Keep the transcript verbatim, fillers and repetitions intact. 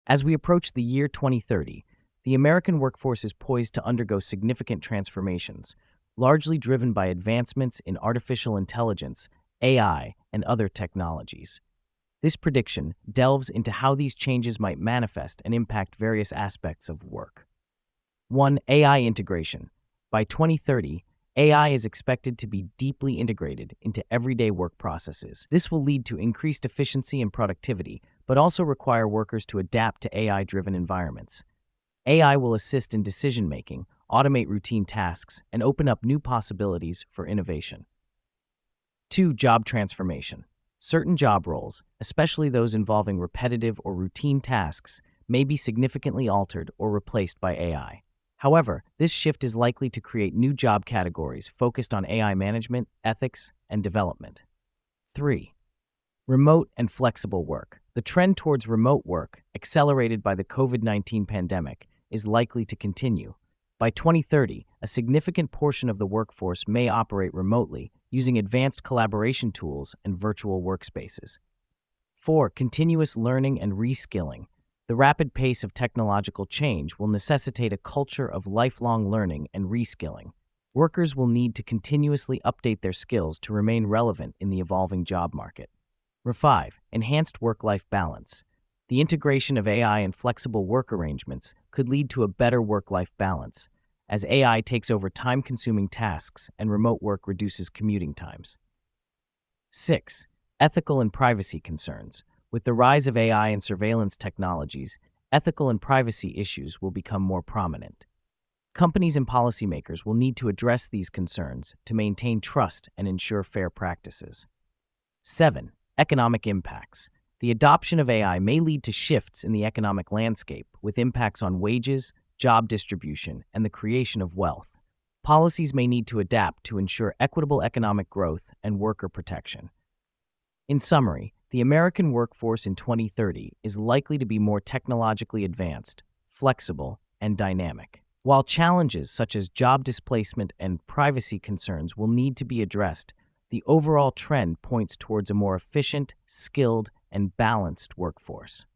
As we approach the year twenty thirty, the American workforce is poised to undergo significant transformations, largely driven by advancements in artificial intelligence, A I, and other technologies. This prediction delves into how these changes might manifest and impact various aspects of work. one. A I integration. By twenty thirty, A I is expected to be deeply integrated into everyday work processes. This will lead to increased efficiency and productivity, but also require workers to adapt to A I-driven environments. A I will assist in decision-making, automate routine tasks, and open up new possibilities for innovation. two. Job transformation. Certain job roles, especially those involving repetitive or routine tasks, may be significantly altered or replaced by A I. However, this shift is likely to create new job categories focused on A I management, ethics, and development. three. Remote and flexible work. The trend towards remote work, accelerated by the COVID nineteen pandemic, is likely to continue. By twenty thirty, a significant portion of the workforce may operate remotely using advanced collaboration tools and virtual workspaces. four. Continuous learning and reskilling. The rapid pace of technological change will necessitate a culture of lifelong learning and reskilling. Workers will need to continuously update their skills to remain relevant in the evolving job market. five. Enhanced work-life balance. The integration of A I and flexible work arrangements could lead to a better work-life balance, as A I takes over time-consuming tasks and remote work reduces commuting times. six. Ethical and privacy concerns. With the rise of A I and surveillance technologies, ethical and privacy issues will become more prominent. Companies and policymakers will need to address these concerns to maintain trust and ensure fair practices. seven. Economic impacts. The adoption of A I may lead to shifts in the economic landscape, with impacts on wages, job distribution, and the creation of wealth. Policies may need to adapt to ensure equitable economic growth and worker protection. In summary, the American workforce in twenty thirty is likely to be more technologically advanced, flexible, and dynamic. While challenges such as job displacement and privacy concerns will need to be addressed, the overall trend points towards a more efficient, skilled, and balanced workforce.